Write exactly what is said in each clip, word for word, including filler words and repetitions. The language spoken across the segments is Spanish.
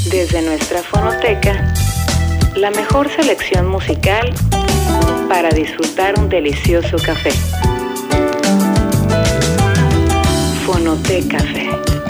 Desde nuestra fonoteca, la mejor selección musical para disfrutar un delicioso café. Fonoteca Café.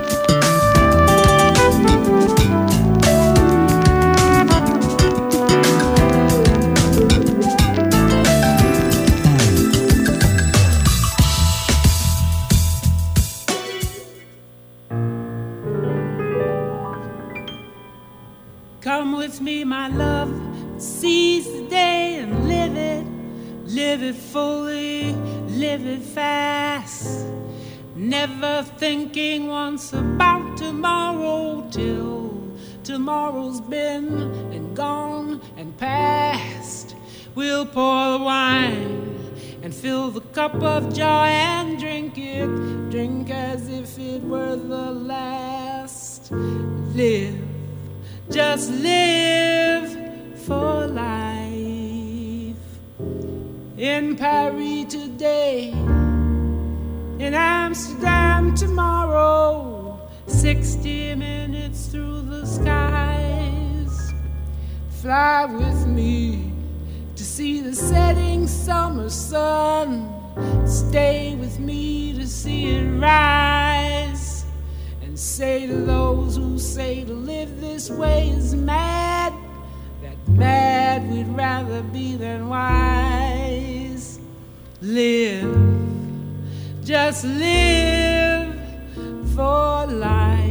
Come with me, my love, seize the day and live it, live it fully, live it fast. Never thinking once about tomorrow till tomorrow's been and gone and past. We'll pour the wine and fill the cup of joy and drink it, drink as if it were the last. Live, just live for life. In Paris today, in Amsterdam tomorrow, sixty minutes through the skies. Fly with me to see the setting summer sun. Stay with me to see it rise. And say to those who say to live this way is mad, that mad we'd rather be than wise. Live, just live for life.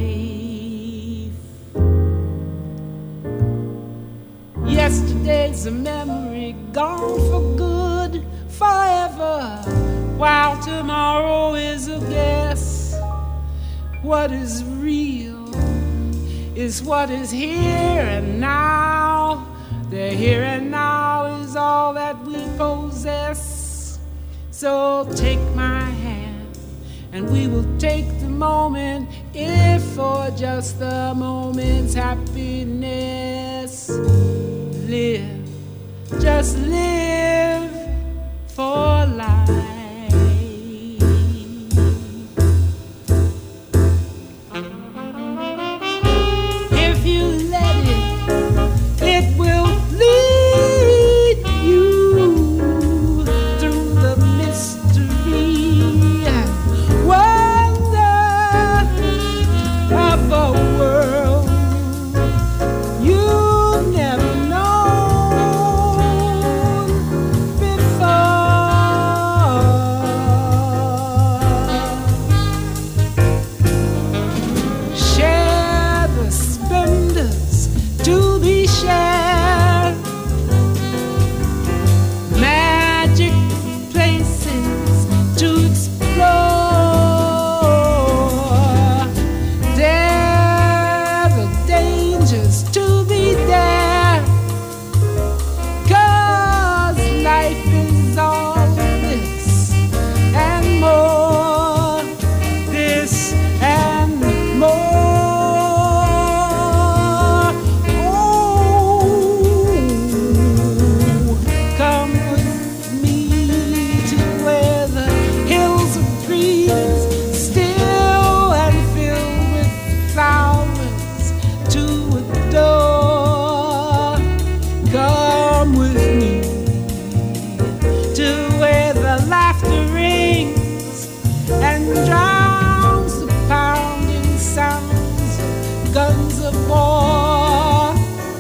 Yesterday's a memory gone for good, forever, while tomorrow is a guess. What is real is what is here and now. The here and now is all that we possess. So take my hand and we will take the moment, if for just a moment's happiness. Live, just live for life. If you let it, it will lead you through the mystery and wonder of a world you never known before. Share the splendors to be shared, magic places to explore. Dare the dangers to be dared, 'cause life is all this and more, this and more. Oh, come with me to where the hills of dreams, still and filled with flowers to adore. Come with me to where the laughter rings and drowns the pounding sounds of guns of war.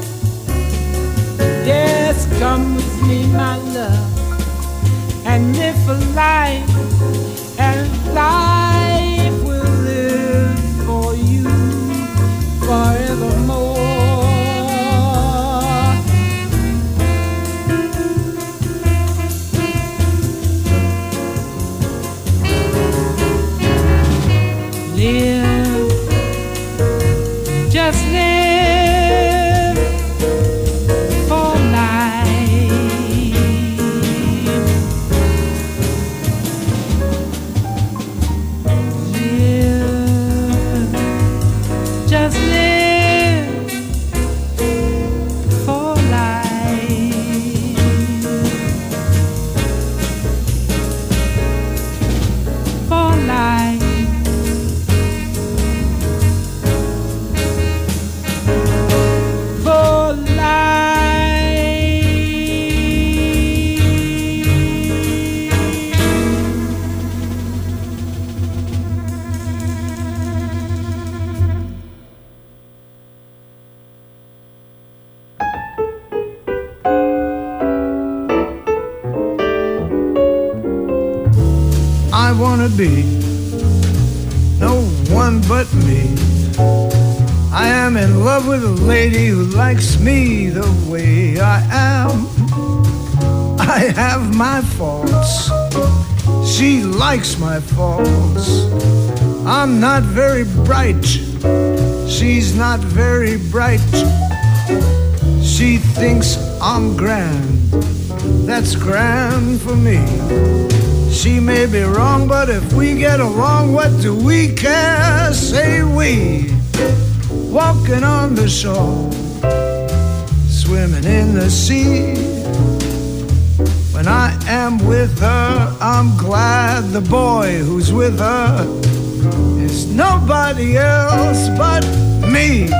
Yes, come with me, my love, and live for life, and life will live for you forevermore. Live, just live for life. be. No one but me. I am in love with a lady who likes me the way I am. I have my faults. She likes my faults. I'm not very bright. She's not very bright. She thinks I'm grand. That's grand for me. She may be wrong, but if we get along, what do we care? Say we. Walking on the shore, swimming in the sea. When I am with her, I'm glad the boy who's with her is nobody else but me.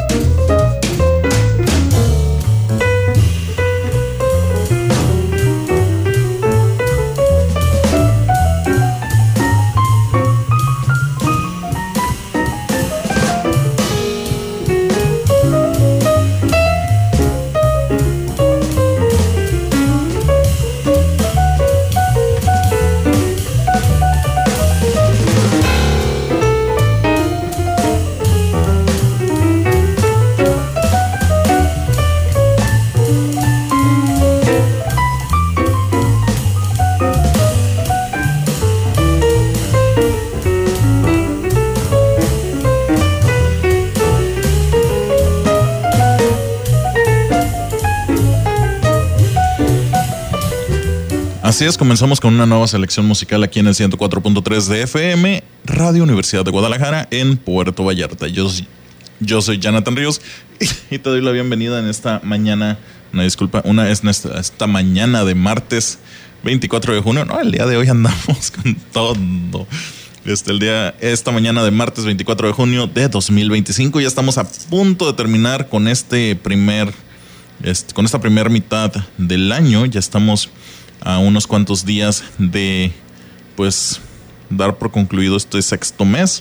Así es, comenzamos con una nueva selección musical aquí en el ciento cuatro punto tres de F M, Radio Universidad de Guadalajara, en Puerto Vallarta. Yo, yo soy Jonathan Ríos y te doy la bienvenida en esta mañana, una disculpa, una es esta, esta mañana de martes veinticuatro de junio. No, el día de hoy andamos con todo. Este, el día, esta mañana de martes veinticuatro de junio de dos mil veinticinco. Ya estamos a punto de terminar con este primer, este, con esta primera mitad del año. Ya estamos a unos cuantos días de, pues, dar por concluido este sexto mes.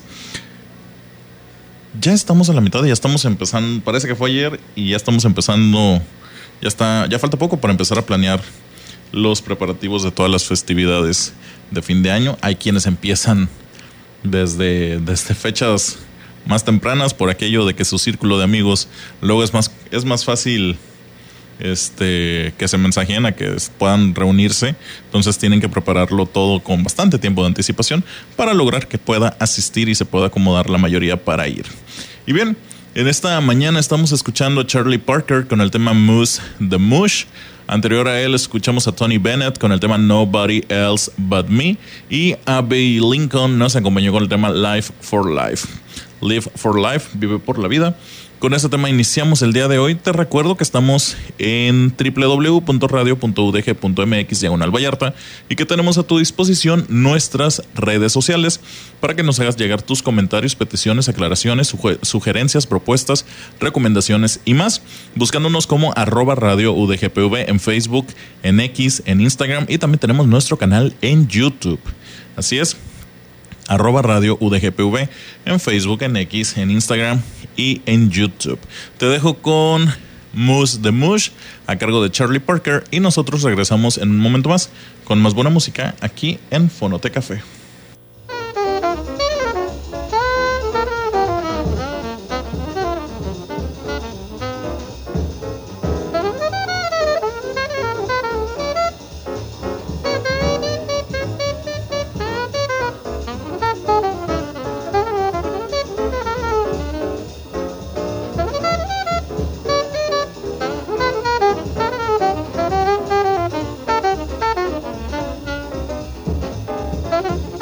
Ya estamos a la mitad, ya estamos empezando, parece que fue ayer y ya estamos empezando, ya está, ya falta poco para empezar a planear los preparativos de todas las festividades de fin de año. Hay quienes empiezan desde, desde fechas más tempranas por aquello de que su círculo de amigos luego es más, es más fácil Este, que se mensajeen a que puedan reunirse. Entonces tienen que prepararlo todo con bastante tiempo de anticipación para lograr que pueda asistir y se pueda acomodar la mayoría para ir. Y bien, en esta mañana estamos escuchando a Charlie Parker con el tema Moose the Mush. Anterior a él escuchamos a Tony Bennett con el tema Nobody Else But Me. Y Abbey Lincoln nos acompañó con el tema Life for Life. Live for Life, vive por la vida. Con este tema iniciamos el día de hoy. Te recuerdo que estamos en doble u doble u doble u punto radio punto u d g punto m x diagonal Vallarta y que tenemos a tu disposición nuestras redes sociales para que nos hagas llegar tus comentarios, peticiones, aclaraciones, sugerencias, propuestas, recomendaciones y más, buscándonos como arroba radio U D G P V en Facebook, en X, en Instagram y también tenemos nuestro canal en YouTube. Así es, arroba radio U D G P V en Facebook, en X, en Instagram y en YouTube. Te dejo con Moose the Mush a cargo de Charlie Parker y nosotros regresamos en un momento más con más buena música aquí en Fonote Café. Thank you.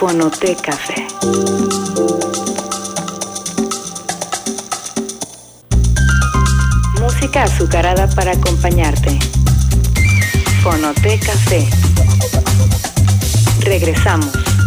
Fonoteca Café. Música azucarada para acompañarte. Fonoteca Café. Regresamos.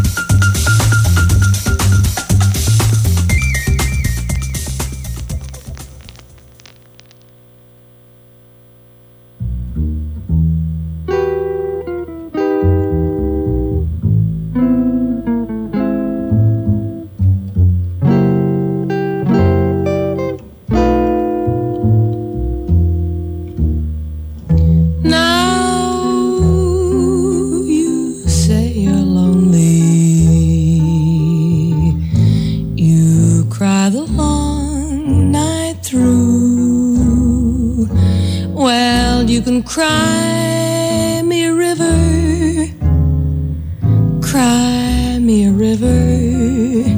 Cry me a river, cry me a river.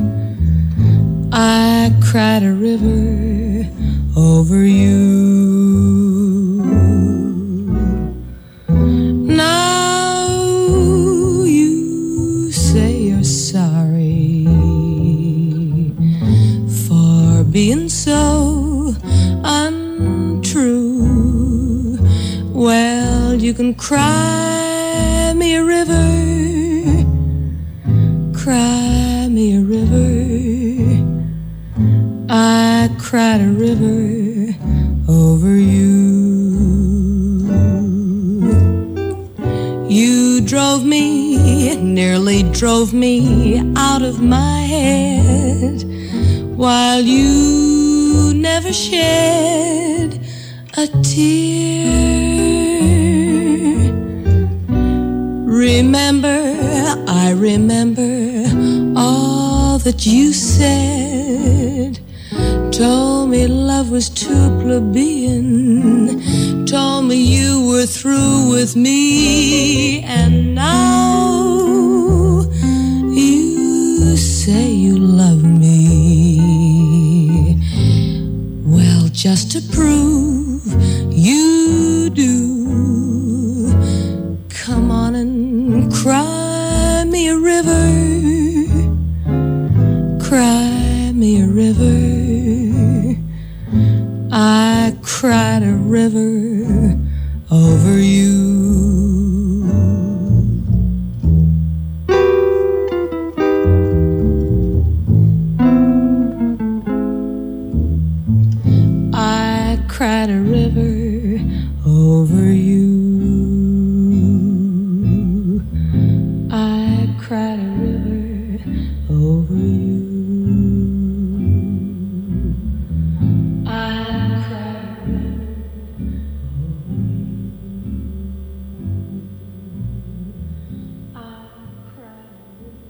I cried a river over you. Now you say you're sorry for being so untrue. Well, you can cry me a river, cry me a river. I cried a river over you. You drove me, nearly drove me out of my head, while you never shed a tear. Remember, I remember all that you said. Told me love was too plebeian. Told me you were through with me. And now you say you love me. Well, just to prove you do, come on and cry me a river, cry me a river. I cried a river over you. I cried a river over you. I cried a river over you. I cried a river over you. I cried a river.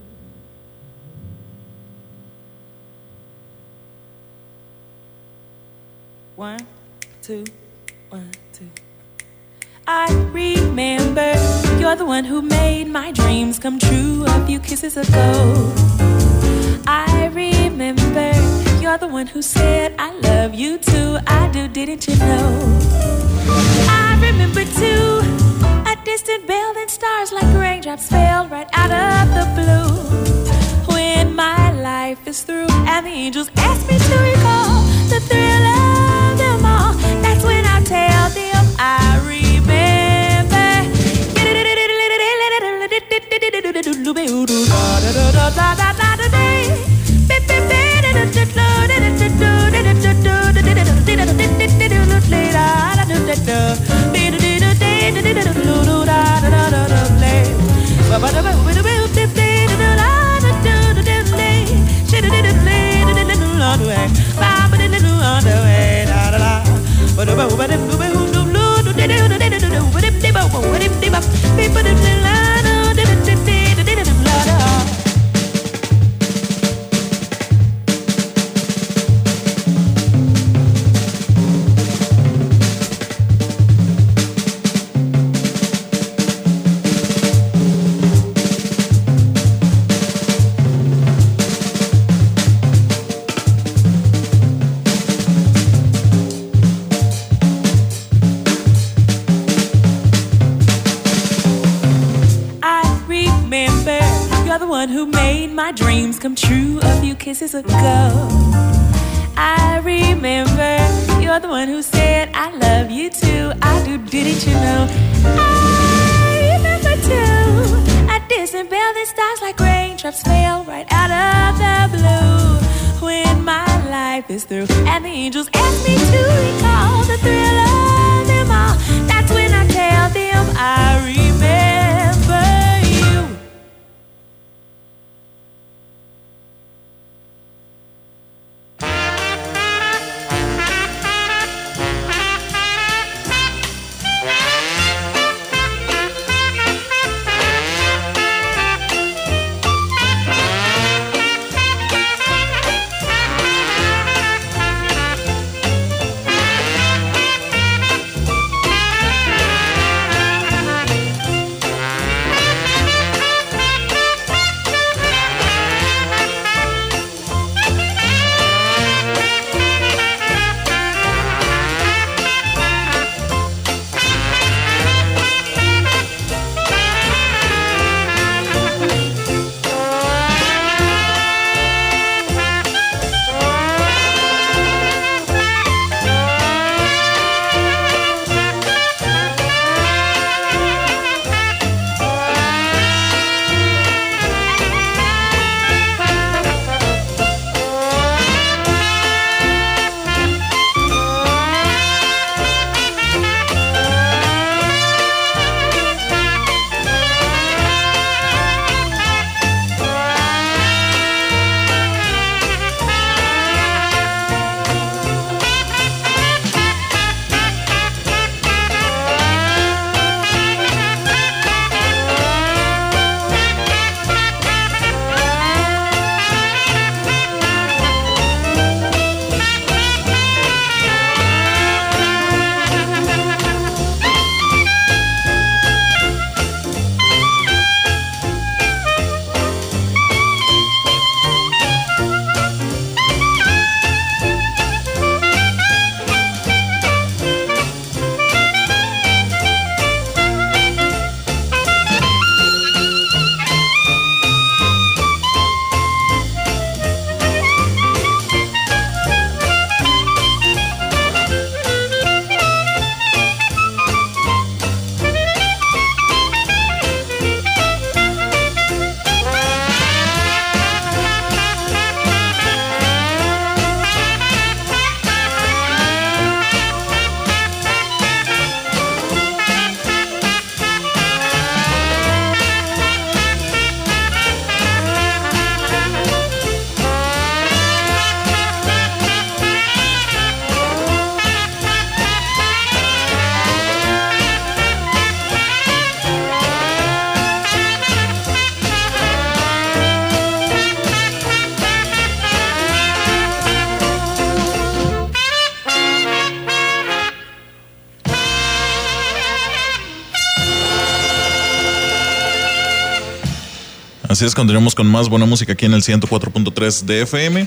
One, two, one, two. I remember you're the one who made my dreams come true a few kisses ago. I remember you're the one who said I love you too. I do, didn't you know? I remember too a distant bell and stars like raindrops fell right out of the blue. When my life is through and the angels ask me to recall the thrill of them all, that's when I tell them I remember. Bye. You're the one who made my dreams come true a few kisses ago. I remember you're the one who said I love you too. I do, didn't you know? I remember too a distant bell that stars like raindrops fell right out of the blue. When my life is through and the angels ask me to recall the thrill of them all, that's when I tell them I remember you. Así es, continuamos con más buena música aquí en el ciento cuatro punto tres de F M.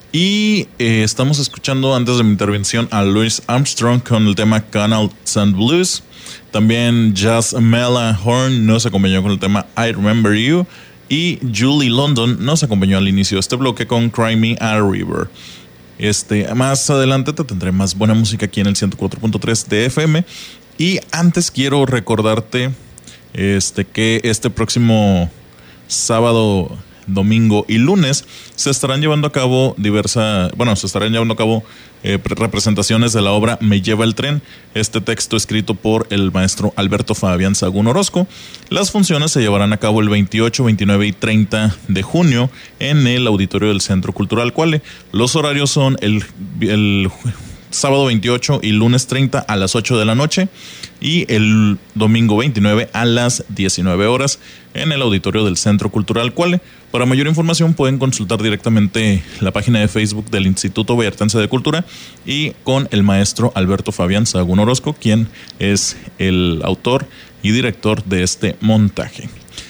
Y eh, estamos escuchando antes de mi intervención a Louis Armstrong con el tema Canal Sand Blues. También Jazz Mela Horn nos acompañó con el tema I Remember You. Y Julie London nos acompañó al inicio de este bloque con Cry Me a River. Este, más adelante te tendré más buena música aquí en el ciento cuatro punto tres de F M. Y antes quiero recordarte este, que este próximo sábado, domingo y lunes se estarán llevando a cabo diversas, bueno, se estarán llevando a cabo eh, representaciones de la obra Me Lleva el Tren, este texto escrito por el maestro Alberto Fabián Sagún Orozco. Las funciones se llevarán a cabo el veintiocho, veintinueve y treinta de junio en el auditorio del Centro Cultural Cuale. Los horarios son el, el sábado veintiocho y lunes treinta a las ocho de la noche y el domingo veintinueve a las diecinueve horas en el auditorio del Centro Cultural Cuale. Para mayor información pueden consultar directamente la página de Facebook del Instituto Vallartense de Cultura y con el maestro Alberto Fabián Sagún Orozco, quien es el autor y director de este montaje.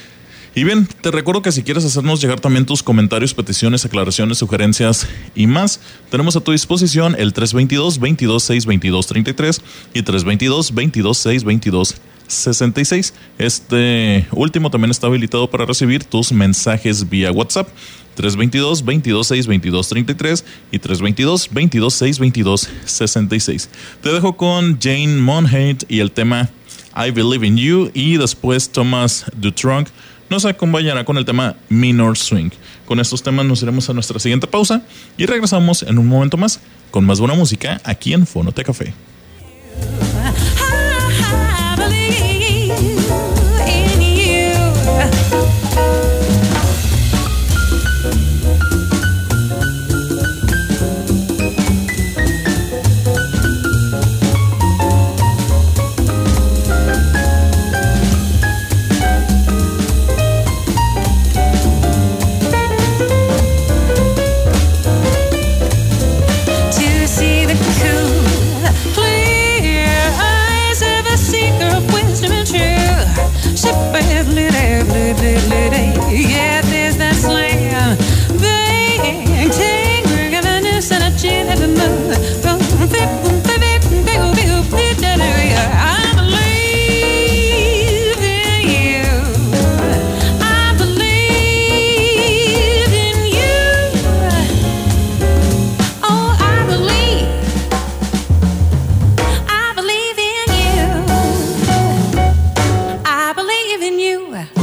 Y bien, te recuerdo que si quieres hacernos llegar también tus comentarios, peticiones, aclaraciones, sugerencias y más, tenemos a tu disposición el tres dos dos, veintidós, seiscientos veintidós, treinta y tres y tres dos dos, veintidós, seiscientos veintidós, sesenta y seis. Este último también está habilitado para recibir tus mensajes vía WhatsApp. tres dos dos, veintidós seis, veintidós treinta y tres y tres dos dos, veintidós seis, veintidós sesenta y seis. Te dejo con Jane Monheit y el tema I Believe in You, y después Thomas Dutronc nos acompañará con el tema Minor Swing. Con estos temas nos iremos a nuestra siguiente pausa y regresamos en un momento más con más buena música aquí en Fonoteca Café. Yeah, there's that slam. Bang, ting, we're gonna do some chin at the moon. I believe in you. I believe in you. Oh, I believe. I believe in you. I believe in you.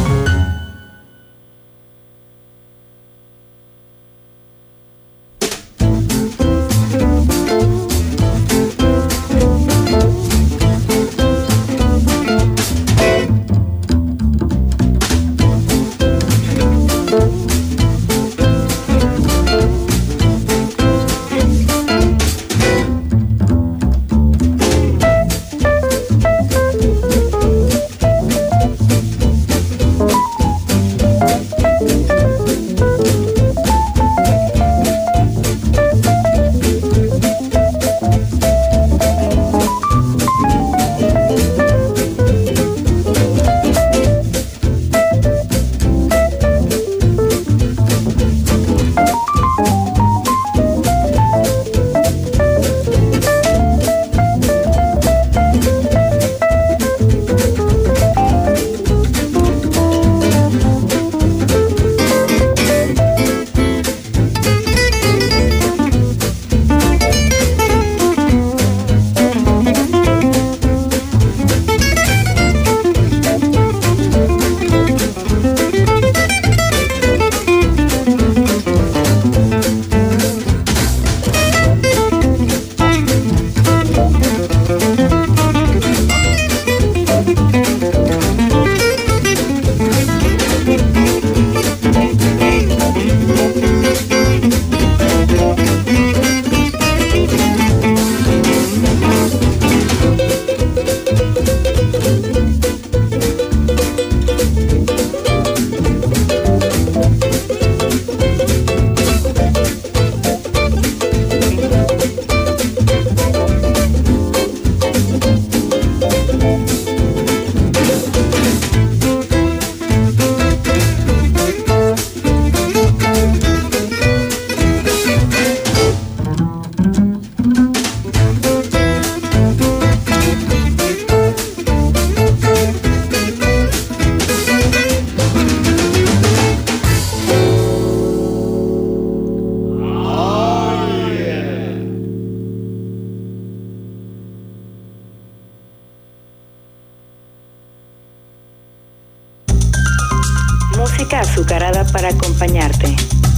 Música azucarada para acompañarte.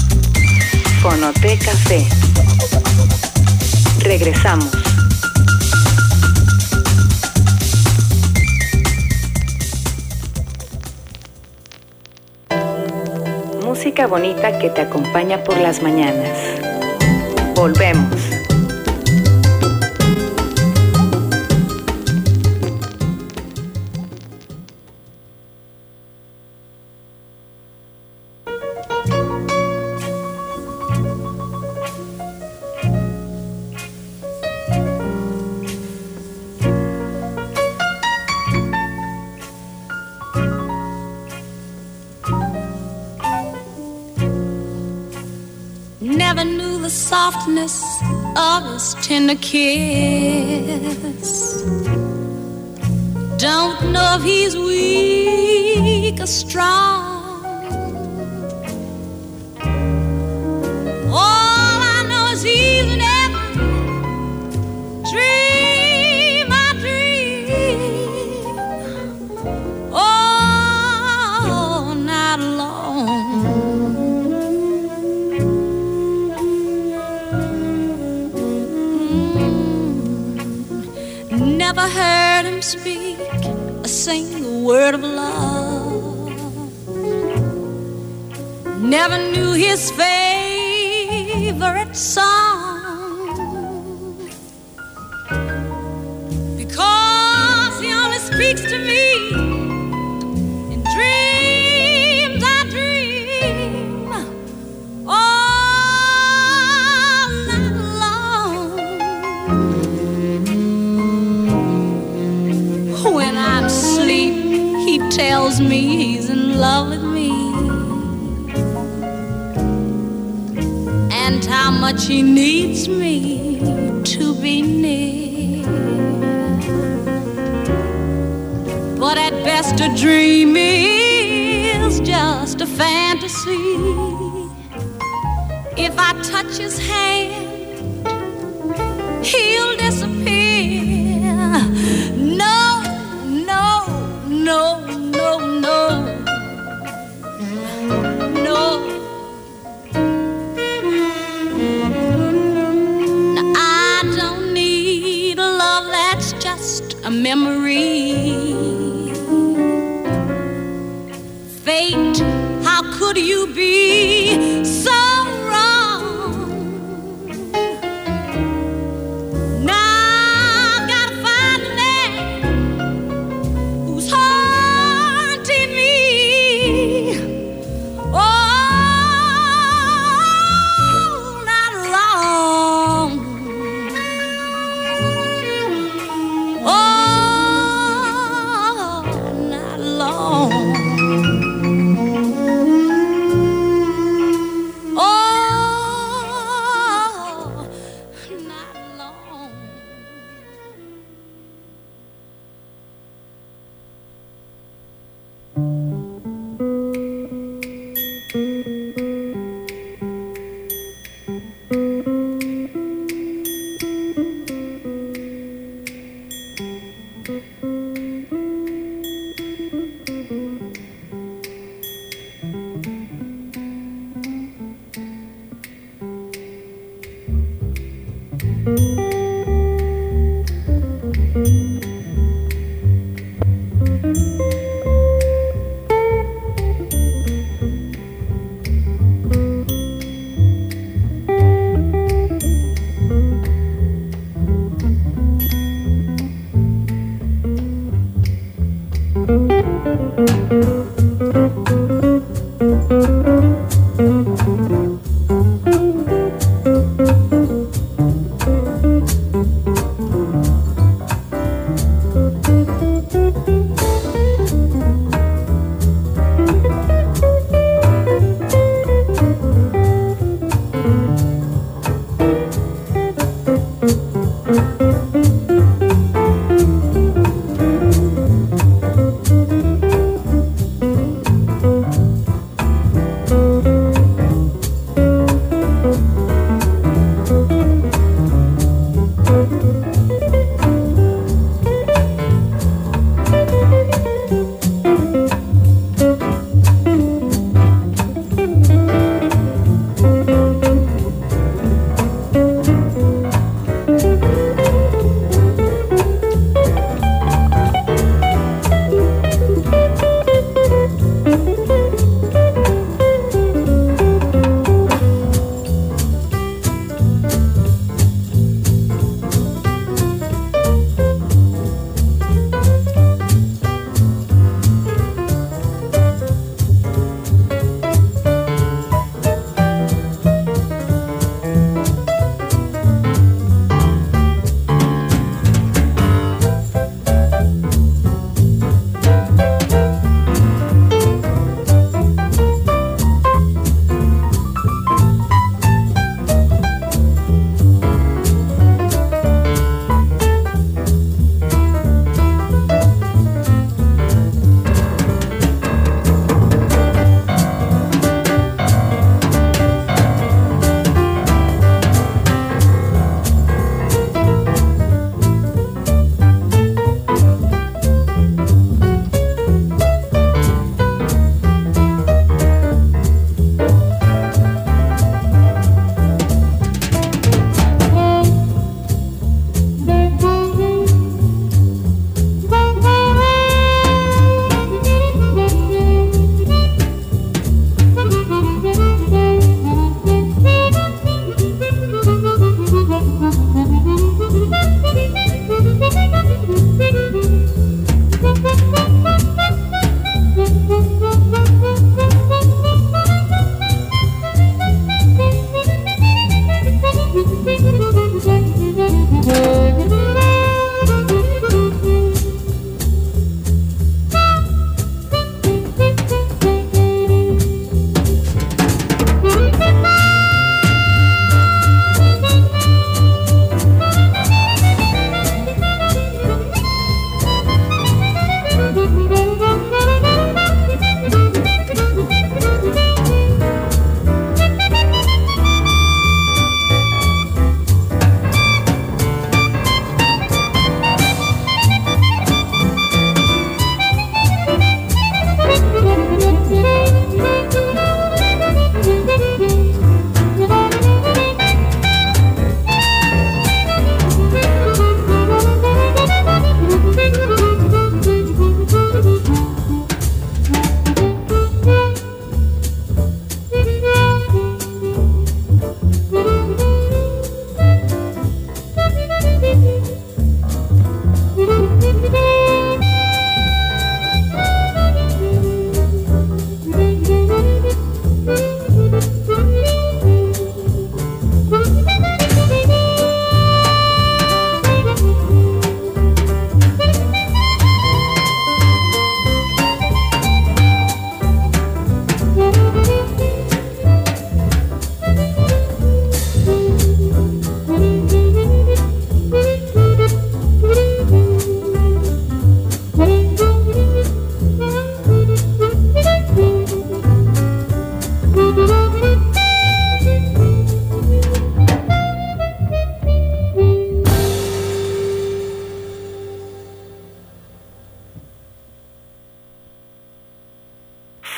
Fonoteca Café. Regresamos. Música bonita que te acompaña por las mañanas. Volvemos. Never knew the softness of his tender kiss. Don't know if he's weak or strong. All I know is he's never dream I dream all night long. Mm. Never heard him speak a single word of love. Never knew his favorite song, because he only speaks to me in dreams I dream all night long. When I'm asleep, he tells me he's in love with me, and how much he needs me to be near. But at best a dream is just a fantasy. If I touch his hand, he'll disappear. No, no, no, no, no, no. Now I don't need a love that's just a memory. Fate, how could you be so wrong? Now I've got to find a man who's haunting me all night long, all night long.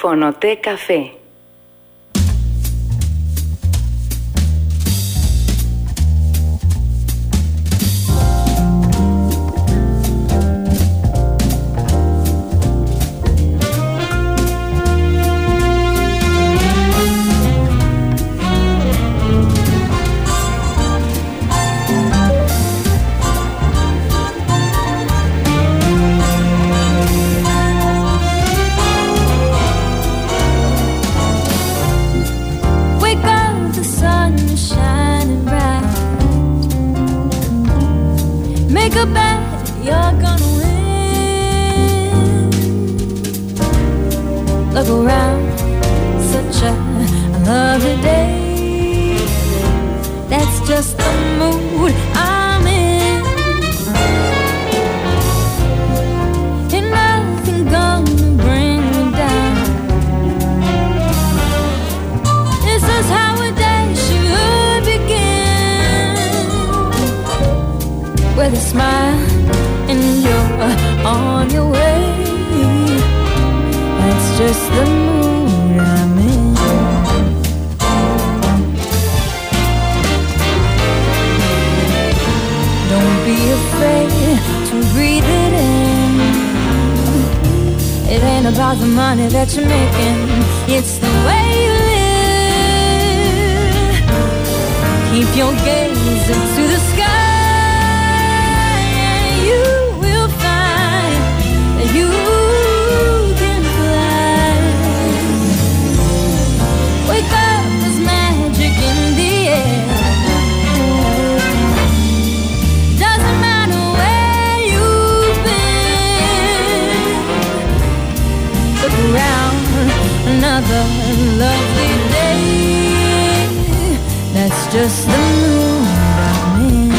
Fonoté Café. Look around, such a lovely day. That's just the mood I'm in. And nothing gonna bring me down. This is how a day should begin, with a smile and you're on your way. That's just the mood I'm in. Don't be afraid to breathe it in. It ain't about the money that you're making, it's the way you live. Keep your gaze up to the sky, and you will find that you wake up, there's magic in the air. Doesn't matter where you've been. Look around, another lovely day. That's just the mood I'm in.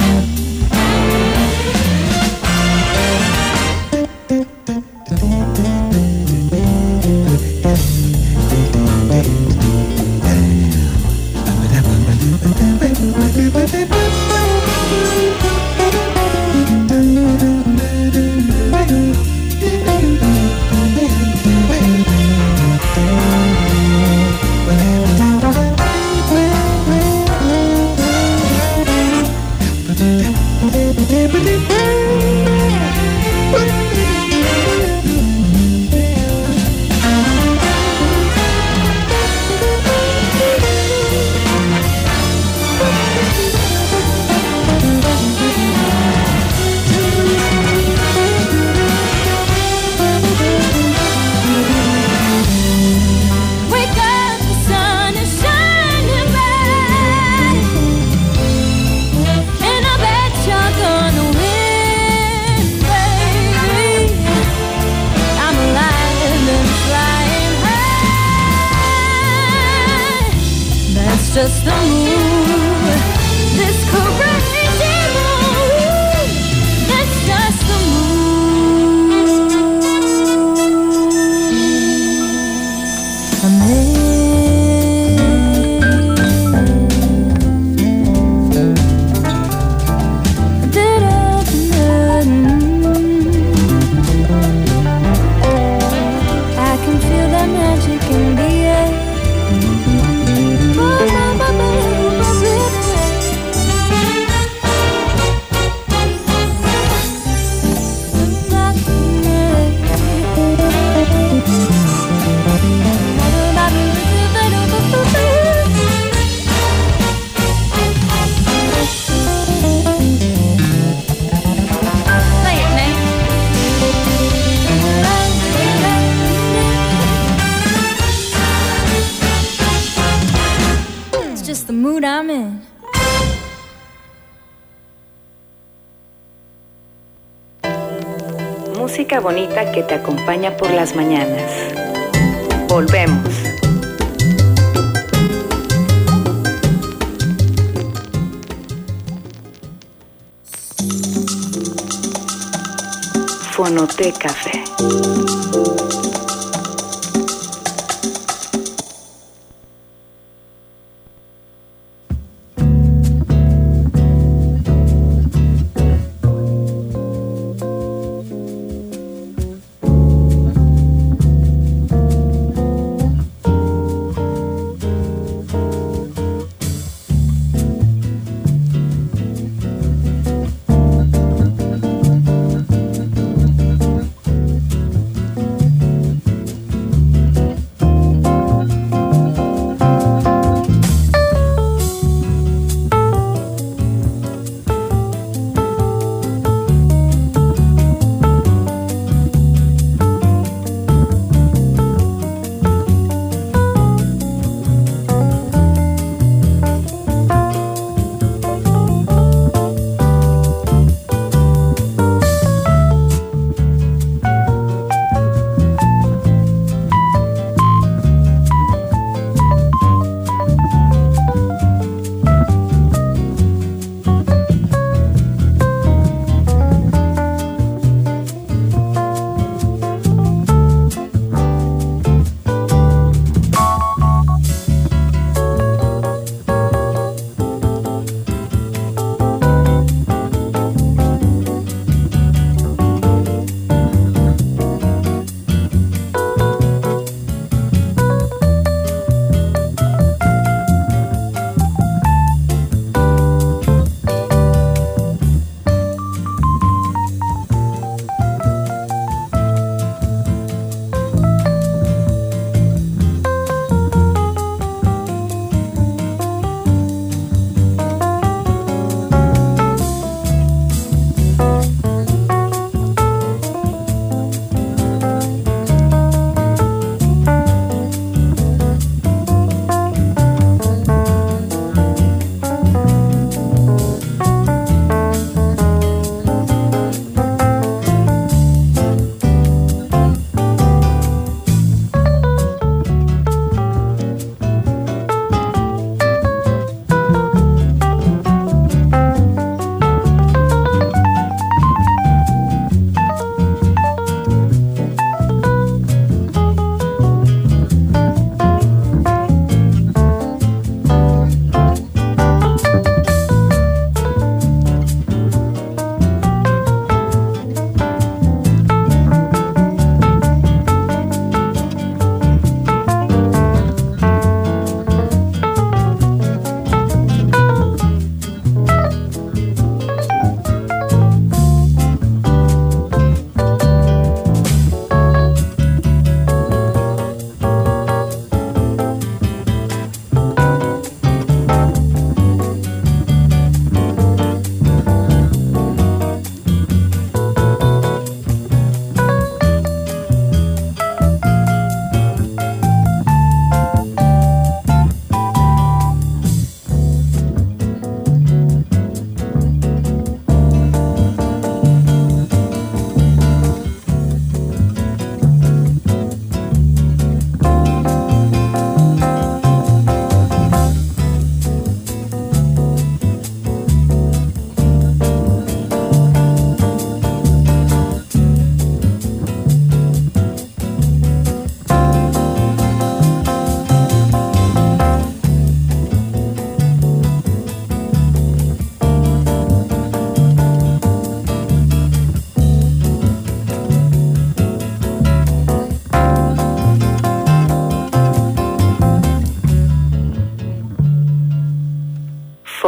Just the mood, this crazy mood. It's just the mood I'm in. I can feel that magic in the air. The mood I'm in. Música bonita que te acompaña por las mañanas. Volvemos. Fonoté Café.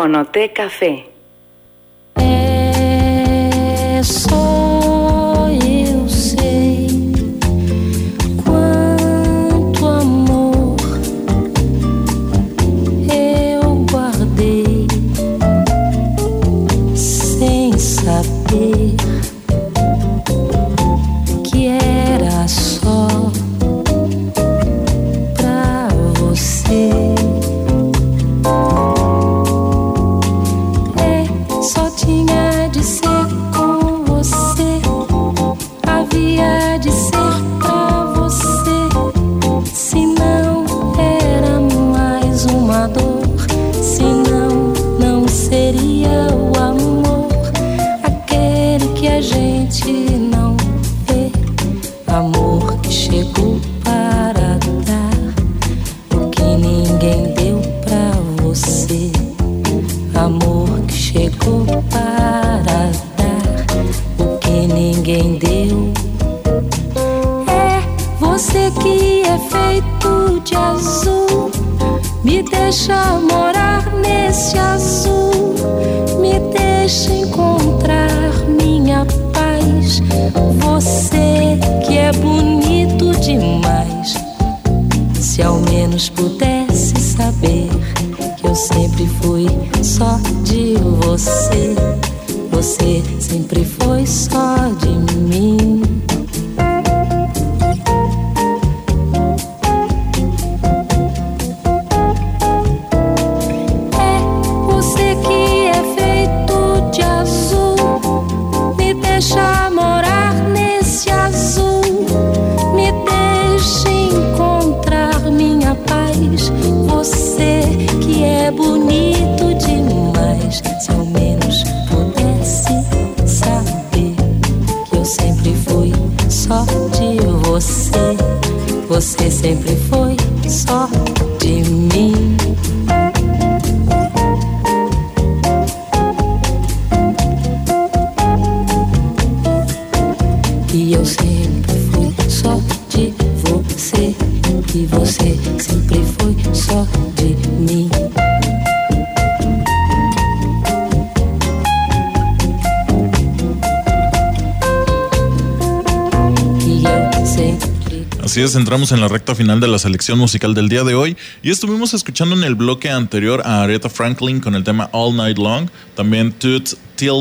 Fonoteca Café. É só eu sei quanto amor eu guardei sem saber que era só pra você. Tinha de ser com você, havia de ser pra você, senão era mais uma dor, senão não seria o amor, aquele que a gente não vê, amor que chegou para dar o que ninguém deu pra você, amor que chegou para dar o que ninguém deu. É você que é feito de azul, me deixa morar nesse azul, me deixa encontrar minha paz. Você que é bonito demais, se ao menos pudesse saber que eu sempre fui só de você, você sempre foi só de mim. É você que é feito de azul, me deixa morar nesse azul, me deixa encontrar minha paz. Você que é bonito demais, se ao menos pudesse saber que eu sempre fui só de você, você sempre foi só de mim. E eu sempre fui só de você, e você sempre foi só de mim. Así es, entramos en la recta final de la selección musical del día de hoy y estuvimos escuchando en el bloque anterior a Aretha Franklin con el tema All Night Long. También Toots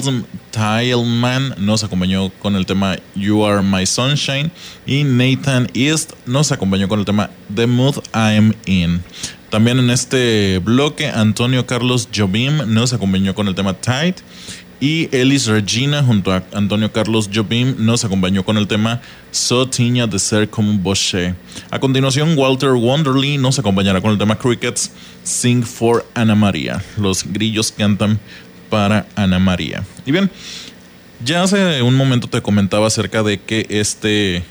Thielemans nos acompañó con el tema You Are My Sunshine y Nathan East nos acompañó con el tema The Mood I'm In. También en este bloque Antonio Carlos Jobim nos acompañó con el tema Tight y Elis Regina junto a Antonio Carlos Jobim nos acompañó con el tema So Tinha de Ser Como Bosché. A continuación Walter Wonderly nos acompañará con el tema Crickets Sing for Ana María. Los grillos cantan para Ana María. Y bien, ya hace un momento te comentaba acerca de que este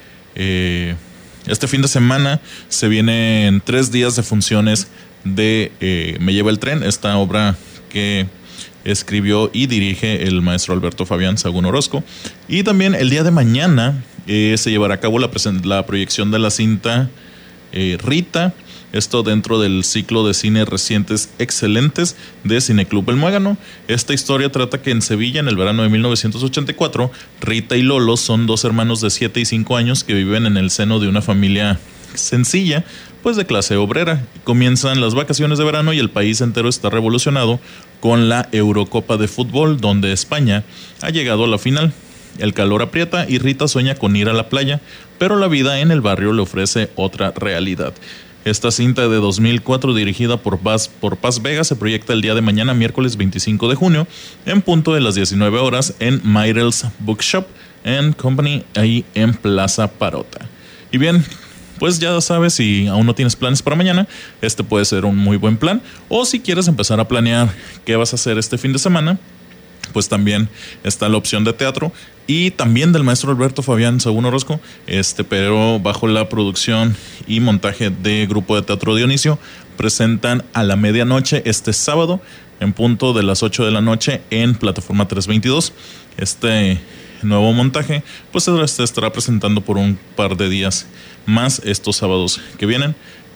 eh, este fin de semana se vienen tres días de funciones de eh, Me Lleva el Tren, esta obra que escribió y dirige el maestro Alberto Fabián Sagún Orozco. Y también el día de mañana eh, se llevará a cabo la, present- la proyección de la cinta eh, Rita, esto dentro del ciclo de cine Recientes Excelentes de Cineclub El Muégano. Esta historia trata que en Sevilla, en el verano de mil novecientos ochenta y cuatro, Rita y Lolo son dos hermanos de siete y cinco años que viven en el seno de una familia sencilla, pues de clase obrera. Comienzan las vacaciones de verano y el país entero está revolucionado con la Eurocopa de Fútbol, donde España ha llegado a la final. El calor aprieta y Rita sueña con ir a la playa, pero la vida en el barrio le ofrece otra realidad. Esta cinta de dos mil cuatro, dirigida por Paz, por Paz Vega, se proyecta el día de mañana, miércoles veinticinco de junio, en punto de las diecinueve horas en Myrtle's Bookshop and Company, ahí en Plaza Parota. Y bien, pues ya sabes, si aún no tienes planes para mañana, este puede ser un muy buen plan. O si quieres empezar a planear qué vas a hacer este fin de semana, pues también está la opción de teatro y también del maestro Alberto Fabián Sagún Orozco, este, pero bajo la producción y montaje de Grupo de Teatro Dionisio, presentan A la Medianoche este sábado en punto de las ocho de la noche en Plataforma trescientos veintidós. Este nuevo montaje pues se estará presentando por un par de días más estos sábados que vienen.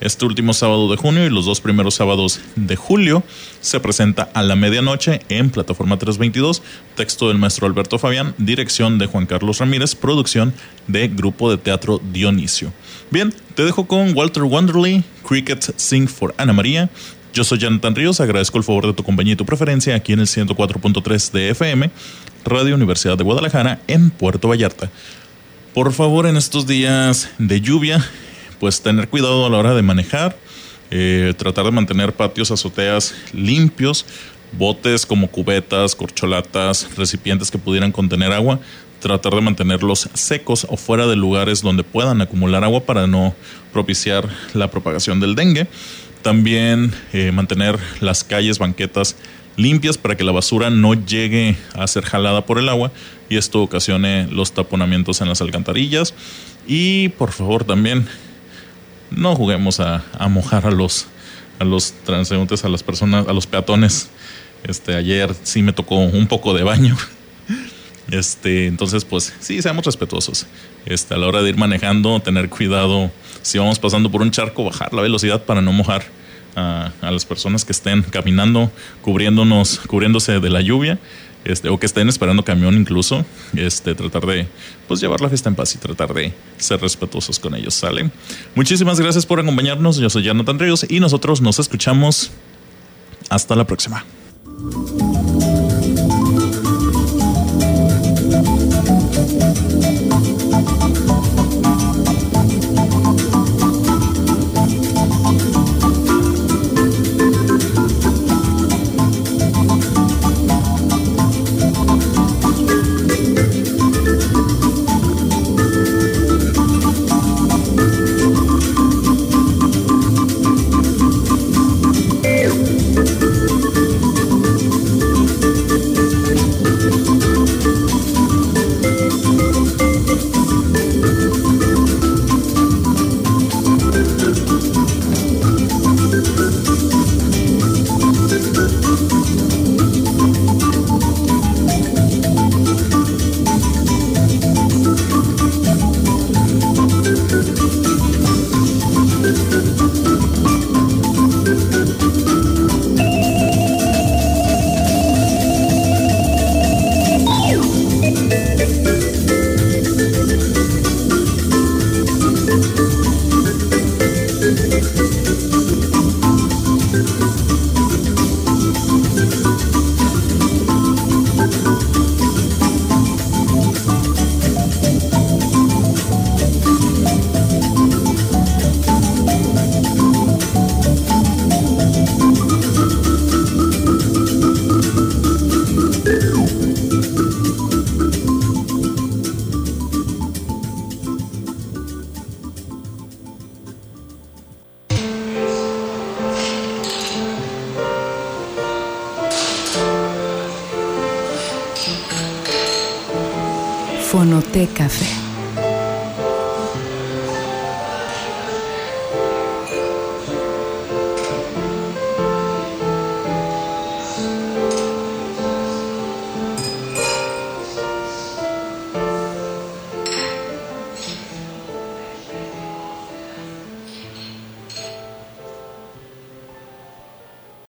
Este último sábado de junio y los dos primeros sábados de julio se presenta a la medianoche en Plataforma trescientos veintidós. Texto del maestro Alberto Fabián, dirección de Juan Carlos Ramírez, producción de Grupo de Teatro Dionisio. Bien, te dejo con Walter Wanderley, Cricket Sing for Ana María. Yo soy Jonathan Ríos, agradezco el favor de tu compañía y tu preferencia aquí en el ciento cuatro punto tres de F M, Radio Universidad de Guadalajara, en Puerto Vallarta. Por favor, en estos días de lluvia, pues tener cuidado a la hora de manejar, eh, tratar de mantener patios, azoteas limpios, botes como cubetas, corcholatas, recipientes que pudieran contener agua, tratar de mantenerlos secos o fuera de lugares donde puedan acumular agua para no propiciar la propagación del dengue. También eh, mantener las calles, banquetas limpias para que la basura no llegue a ser jalada por el agua y esto ocasione los taponamientos en las alcantarillas. Y por favor también no juguemos a, a mojar a los, a los transeúntes, a las personas, a los peatones. Este, ayer sí me tocó un poco de baño. Este, entonces, pues sí, seamos respetuosos. Este, a la hora de ir manejando, tener cuidado. Si vamos pasando por un charco, bajar la velocidad para no mojar a, a las personas que estén caminando, cubriéndonos, cubriéndose de la lluvia, este, o que estén esperando camión incluso. Este, tratar de pues llevar la fiesta en paz y tratar de ser respetuosos con ellos, ¿sale? Muchísimas gracias por acompañarnos. Yo soy Jonathan Ríos y nosotros nos escuchamos hasta la próxima. Fonoteca Café.